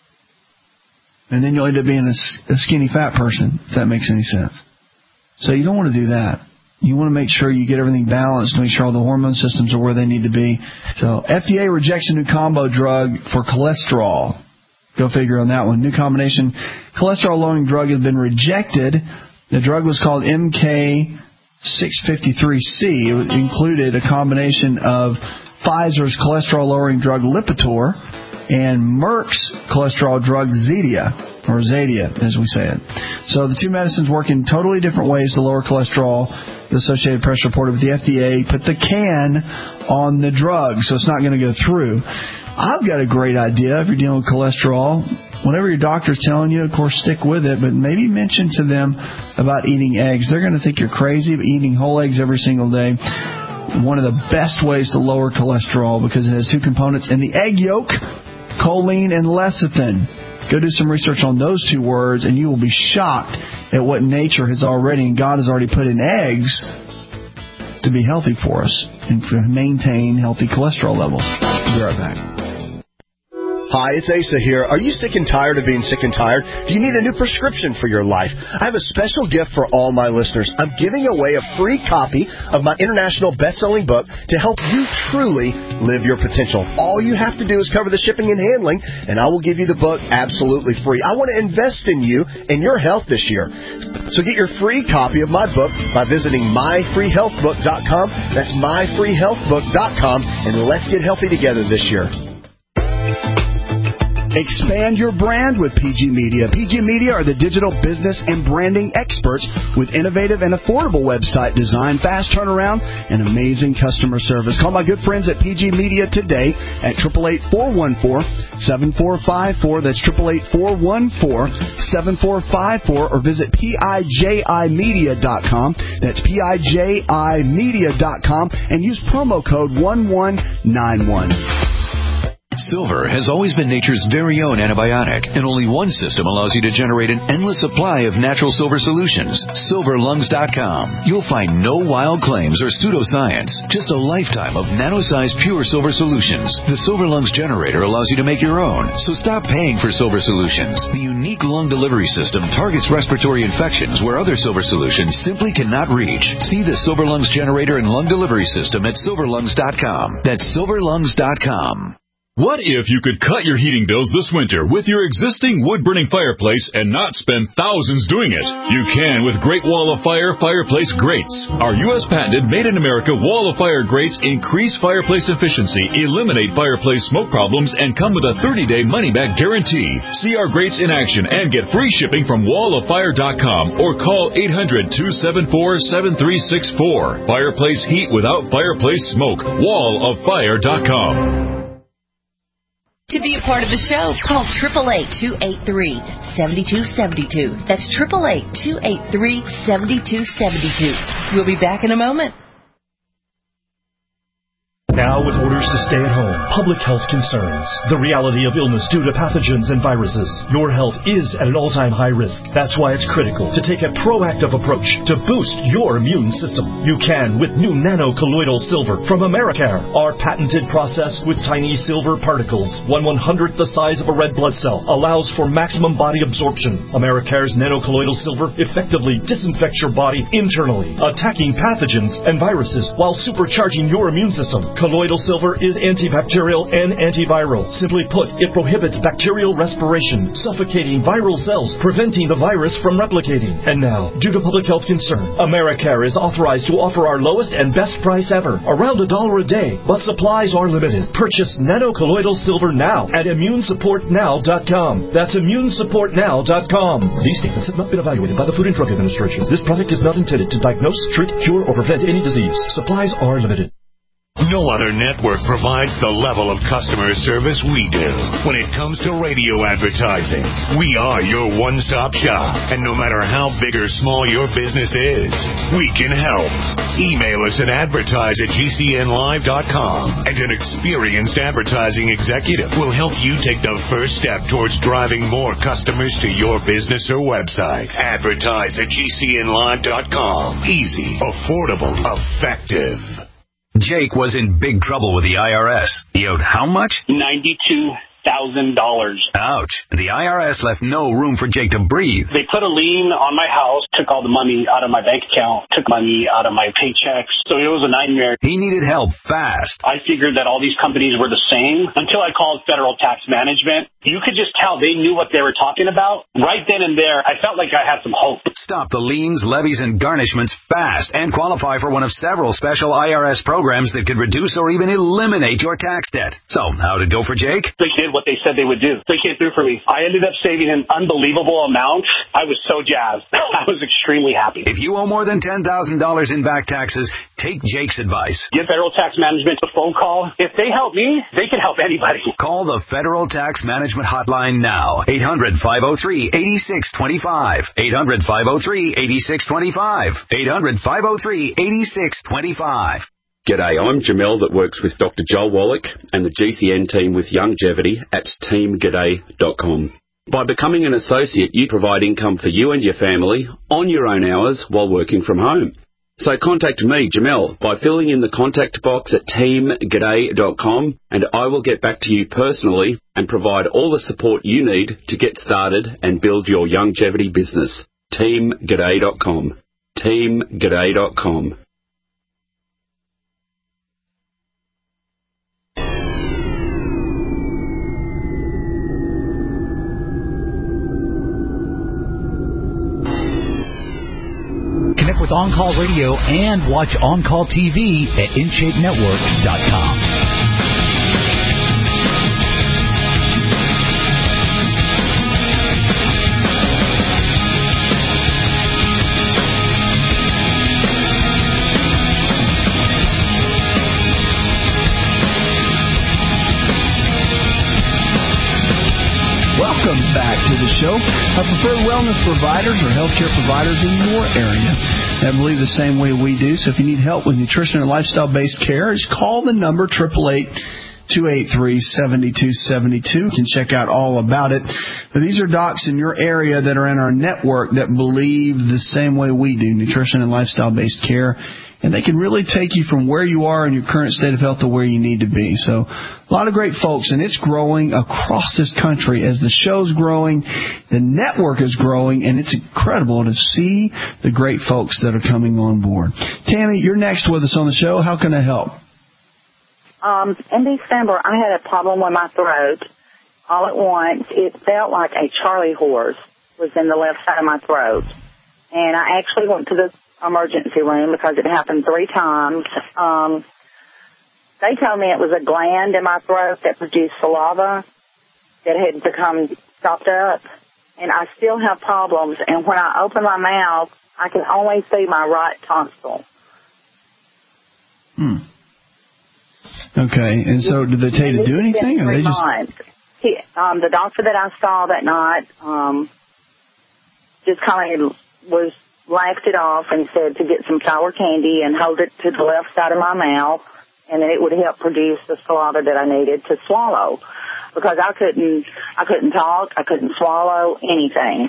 And then you'll end up being a, a skinny fat person, if that makes any sense. So you don't want to do that. You want to make sure you get everything balanced, make sure all the hormone systems are where they need to be. So F D A rejects a new combo drug for cholesterol. Go figure on that one. New combination cholesterol-lowering drug has been rejected. The drug was called M K six fifty-three C. It included a combination of Pfizer's cholesterol-lowering drug Lipitor and Merck's cholesterol drug Zetia, or Zadia, as we say it. So the two medicines work in totally different ways to lower cholesterol the Associated Press reported with the F D A, put the can on the drug, so it's not going to go through. I've got a great idea if you're dealing with cholesterol. Whatever your doctor's telling you, of course, stick with it, but maybe mention to them about eating eggs. They're going to think you're crazy, but eating whole eggs every single day, one of the best ways to lower cholesterol because it has two components in the egg yolk, choline and lecithin. Go do some research on those two words, and you will be shocked at what nature has already and God has already put in eggs to be healthy for us and to maintain healthy cholesterol levels. Be right back. Hi, it's Asa here. Are you sick and tired of being sick and tired? Do you need a new prescription for your life? I have a special gift for all my listeners. I'm giving away a free copy of my international best-selling book to help you truly live your potential. All you have to do is cover the shipping and handling, and I will give you the book absolutely free. I want to invest in you and your health this year. So get your free copy of my book by visiting my free health book dot com. That's my free health book dot com, and let's get healthy together this year. Expand your brand with P G Media. P G Media are the digital business and branding experts with innovative and affordable website design, fast turnaround, and amazing customer service. Call my good friends at P G Media today at eight eight eight, four one four, seven four five four. That's eight eight eight, four one four, seven four five four, or visit P I J I media dot com. That's P I J I media dot com and use promo code one one nine one. Silver has always been nature's very own antibiotic, and only one system allows you to generate an endless supply of natural silver solutions. silver lungs dot com. You'll find no wild claims or pseudoscience, just a lifetime of nano-sized pure silver solutions. The Silver Lungs generator allows you to make your own, so stop paying for silver solutions. The unique lung delivery system targets respiratory infections where other silver solutions simply cannot reach. See the Silver Lungs generator and lung delivery system at silver lungs dot com. That's silver lungs dot com. What if you could cut your heating bills this winter with your existing wood-burning fireplace and not spend thousands doing it? You can with Great Wall of Fire fireplace grates. Our U S patented made-in-America Wall of Fire grates increase fireplace efficiency, eliminate fireplace smoke problems, and come with a thirty-day money-back guarantee. See our grates in action and get free shipping from wall of fire dot com or call eight hundred, two seven four, seven three six four. Fireplace heat without fireplace smoke. wall of fire dot com. To be a part of the show, call eight eight eight, two eight three, seven two seven two. That's eight eight eight, two eight three, seven two seven two. We'll be back in a moment. Now with orders to stay at home, public health concerns, the reality of illness due to pathogens and viruses, your health is at an all-time high risk. That's why it's critical to take a proactive approach to boost your immune system. You can with new nano-colloidal silver from Americare. Our patented process with tiny silver particles, one one hundredth the size of a red blood cell, allows for maximum body absorption. Americare's nano-colloidal silver effectively disinfects your body internally, attacking pathogens and viruses while supercharging your immune system. Colloidal silver is antibacterial and antiviral. Simply put, it prohibits bacterial respiration, suffocating viral cells, preventing the virus from replicating. And now, due to public health concern, Americare is authorized to offer our lowest and best price ever, around a dollar a day, but supplies are limited. Purchase nano-colloidal silver now at immune support now dot com. That's immune support now dot com. These statements have not been evaluated by the Food and Drug Administration. This product is not intended to diagnose, treat, cure, or prevent any disease. Supplies are limited. No other network provides the level of customer service we do when it comes to radio advertising. We are your one-stop shop, and no matter how big or small your business is, we can help. Email us at advertise at G C N live dot com, and an experienced advertising executive will help you take the first step towards driving more customers to your business or website. Advertise at G C N live dot com. Easy, affordable, effective. Jake was in big trouble with the I R S. He owed how much? ninety-two thousand dollars. Ouch. The I R S left no room for Jake to breathe. They put a lien on my house, took all the money out of my bank account, took money out of my paychecks. So it was a nightmare. He needed help fast. I figured that all these companies were the same until I called Federal Tax Management. You could just tell they knew what they were talking about. Right then and there, I felt like I had some hope. Stop the liens, levies, and garnishments fast and qualify for one of several special I R S programs that could reduce or even eliminate your tax debt. So, how'd it go for Jake? The kid did what they said they would do. They came through for me. I ended up saving an unbelievable amount. I was so jazzed. I was extremely happy. If you owe more than ten thousand dollars in back taxes, take Jake's advice. Give Federal Tax Management a phone call. If they help me, they can help anybody. Call the Federal Tax Management Hotline now. eight hundred, five oh three, eight six two five. eight hundred, five oh three, eight six two five. eight hundred, five oh three, eight six two five. G'day, I'm Jamel that works with Doctor Joel Wallach and the G C N team with Longevity at team g'day dot com. By becoming an associate, you provide income for you and your family on your own hours while working from home. So contact me, Jamel, by filling in the contact box at team g'day dot com, and I will get back to you personally and provide all the support you need to get started and build your longevity business. team g'day dot com. team g'day dot com. Connect with On Call Radio and watch On Call T V at in shape network dot com. Welcome back to the show. Our preferred wellness providers or healthcare providers in your area that believe the same way we do. So if you need help with nutrition and lifestyle-based care, just call the number eight eight eight, two eight three, seven two seven two. You can check out all about it. But these are docs in your area that are in our network that believe the same way we do, nutrition and lifestyle-based care. And they can really take you from where you are in your current state of health to where you need to be. So a lot of great folks, and it's growing across this country. As the show's growing, the network is growing, and it's incredible to see the great folks that are coming on board. Tammy, you're next with us on the show. How can I help? Um, in December, I had a problem with my throat. All at once, it felt like a Charlie horse was in the left side of my throat. And I actually went to the emergency room because it happened three times. Um, they told me it was a gland in my throat that produced saliva that had become stopped up, and I still have problems. And when I open my mouth, I can only see my right tonsil. Hmm. Okay, and so did they tell you to do anything, or they just? He, um, the doctor that I saw that night um, just kind of was. laughed it off and said to get some sour candy and hold it to the left side of my mouth, and then it would help produce the saliva that I needed to swallow, because I couldn't, I couldn't talk, I couldn't swallow anything.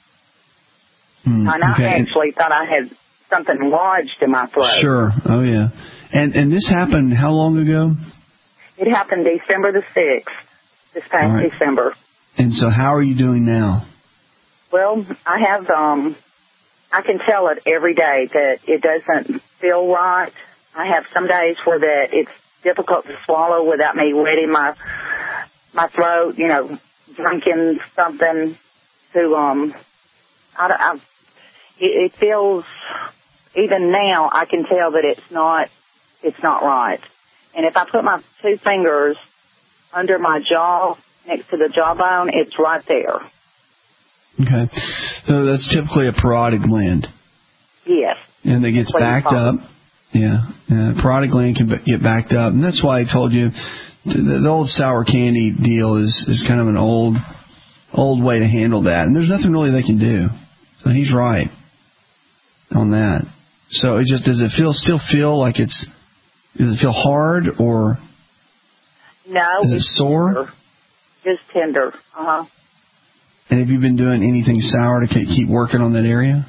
Mm, and I okay. actually thought I had something lodged in my throat. Sure. Oh yeah. And and this happened how long ago? It happened December the sixth, this past right. December. And so, how are you doing now? Well, I have um. I can tell it every day that it doesn't feel right. I have some days where that it's difficult to swallow without me wetting my my throat, you know, drinking something to, um, I, I, it, it feels, even now, I can tell that it's not, it's not right. And if I put my two fingers under my jaw, next to the jawbone, it's right there. Okay. So that's typically a parotid gland. Yes. And it gets backed up. Yeah. yeah. Parotid gland can get backed up. And that's why I told you the, the old sour candy deal is, is kind of an old old way to handle that. And there's nothing really they can do. So he's right on that. So it just, does it feel still feel like it's, does it feel hard or no, is it sore? Tender. Just tender. Uh-huh. And have you been doing anything sour to keep working on that area?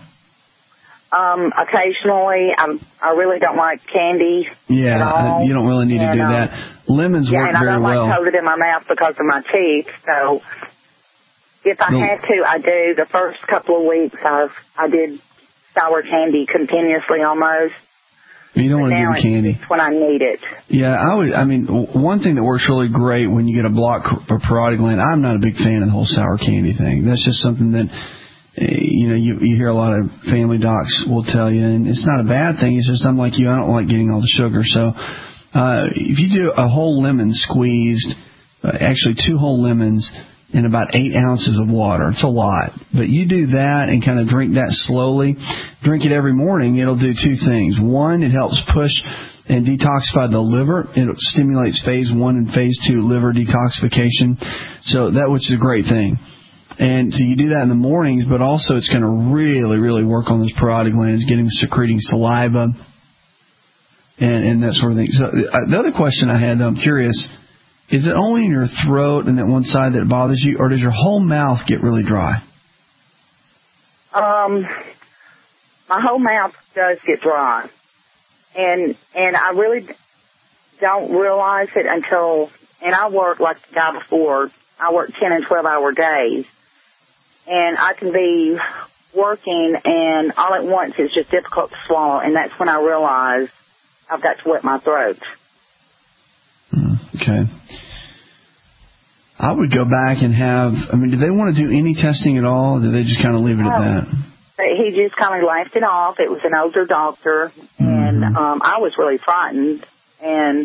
Um, occasionally. I'm, I really don't like candy. Yeah, uh, you don't really need and, to do um, that. Lemons yeah, work very well. Yeah, and I don't well. like to hold it in my mouth because of my teeth. So if I no. had to, I do. The first couple of weeks, I've, I did sour candy continuously almost. You don't but want to give candy. It's when I need it. Yeah, I would. I mean, one thing that works really great when you get a blocked parotid gland. I'm not a big fan of the whole sour candy thing. That's just something that you know you, you hear a lot of family docs will tell you, and it's not a bad thing. It's just I'm like you. I don't like getting all the sugar. So uh, if you do a whole lemon squeezed uh, actually two whole lemons, and about eight ounces of water. It's a lot. But you do that and kind of drink that slowly. Drink it every morning. It'll do two things. One, it helps push and detoxify the liver. It stimulates phase one and phase two liver detoxification. So that, which is a great thing. And so you do that in the mornings, but also it's going to really, really work on those parotid glands, get them secreting saliva and, and that sort of thing. So uh, the other question I had, though, I'm curious, is it only in your throat and that one side that bothers you, or does your whole mouth get really dry? Um, my whole mouth does get dry. And and I really don't realize it until, and I work like the guy before, I work ten and twelve hour days. And I can be working and all at once it's just difficult to swallow, and that's when I realize I've got to wet my throat. Okay. I would go back and have, I mean, do they want to do any testing at all, or do they just kind of leave it at that? He just kind of laughed it off. It was an older doctor, and mm-hmm. um, I was really frightened. And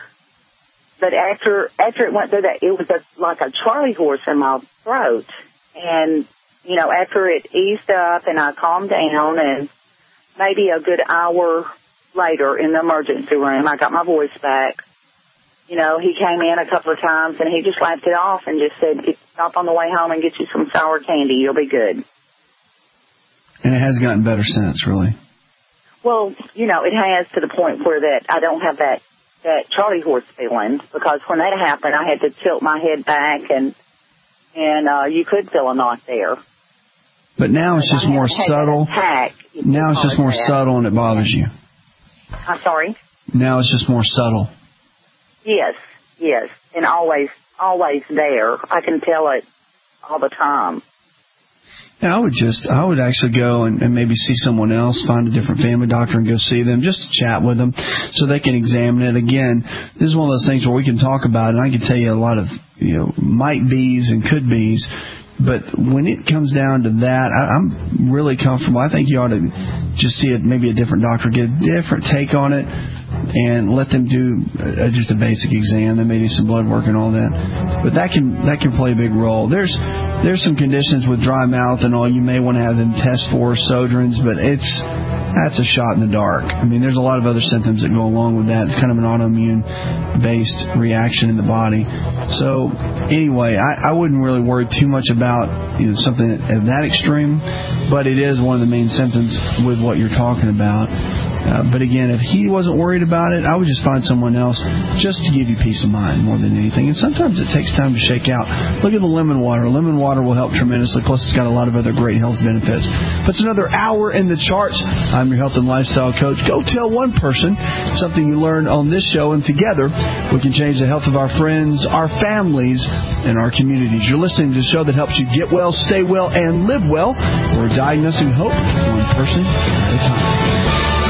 but after after it went through that, it was a, like a Charlie horse in my throat. And you know, after it eased up and I calmed down, and maybe a good hour later in the emergency room, I got my voice back. You know, he came in a couple of times and he just laughed it off and just said, "Stop on the way home and get you some sour candy. You'll be good." And it has gotten better since, really. Well, you know, it has to the point where that I don't have that, that Charlie horse feeling, because when that happened, I had to tilt my head back, and and uh, you could feel a knot there. But now it's just more subtle. Attack, now it's just more that. subtle, and it bothers you. I'm sorry? Now it's just more subtle. Yes, yes, and always, always there. I can tell it all the time. Yeah, I would just, I would actually go and, and maybe see someone else, find a different family doctor and go see them, just to chat with them so they can examine it. Again, this is one of those things where we can talk about it, and I can tell you a lot of, you know, might be's and could be's. But when it comes down to that, I, I'm really comfortable. I think you ought to just see it, maybe a different doctor, get a different take on it, and let them do uh, just a basic exam. They may do some blood work and all that. But that can that can play a big role. There's there's some conditions with dry mouth and all you may want to have them test for, Sjögren's, but it's that's a shot in the dark. I mean, there's a lot of other symptoms that go along with that. It's kind of an autoimmune-based reaction in the body. So anyway, I, I wouldn't really worry too much about, you know, something at that extreme, but it is one of the main symptoms with what you're talking about. Uh, but again, if he wasn't worried about it, I would just find someone else just to give you peace of mind more than anything. And sometimes it takes time to shake out. Look at the lemon water. Lemon water will help tremendously. Plus, it's got a lot of other great health benefits. But it's another hour in the charts. I'm your health and lifestyle coach. Go tell one person something you learned on this show, and together we can change the health of our friends, our families, and our communities. You're listening to the show that helps you get well, stay well, and live well. We're diagnosing hope one person at a time.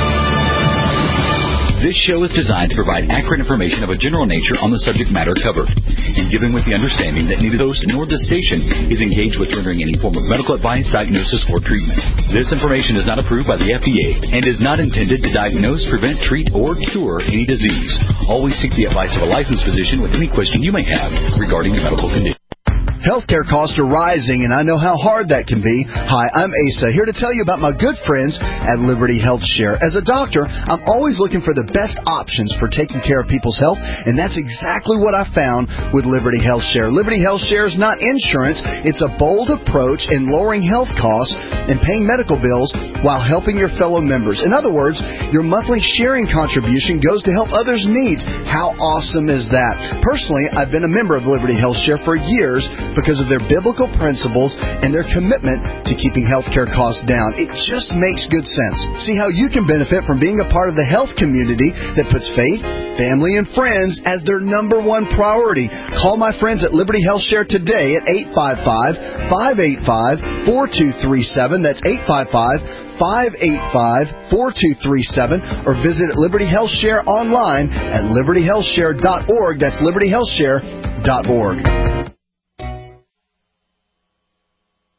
This show is designed to provide accurate information of a general nature on the subject matter covered, and given with the understanding that neither the host nor the station is engaged with rendering any form of medical advice, diagnosis, or treatment. This information is not approved by the F D A and is not intended to diagnose, prevent, treat, or cure any disease. Always seek the advice of a licensed physician with any question you may have regarding your medical condition. Healthcare costs are rising, and I know how hard that can be. Hi, I'm Asa, here to tell you about my good friends at Liberty Health Share. As a doctor, I'm always looking for the best options for taking care of people's health, and that's exactly what I found with Liberty Health Share. Liberty Health Share is not insurance. It's a bold approach in lowering health costs and paying medical bills while helping your fellow members. In other words, your monthly sharing contribution goes to help others' needs. How awesome is that? Personally, I've been a member of Liberty Health Share for years because of their biblical principles and their commitment to keeping healthcare costs down. It just makes good sense. See how you can benefit from being a part of the health community that puts faith, family, and friends as their number one priority. Call my friends at Liberty Health Share today at eight five five, five eight five, four two three seven. That's eight five five, five eight five, four two three seven, or visit Liberty Health Share online at liberty health share dot org. That's liberty health share dot org.